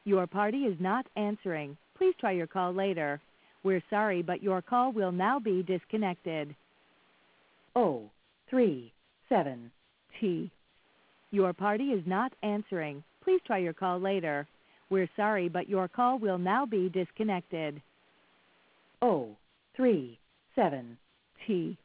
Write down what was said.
Your party is not answering. Please try your call later. We're sorry, but your call will now be disconnected. 037 T. Your party is not answering. Please try your call later. We're sorry, but your call will now be disconnected. 037 T.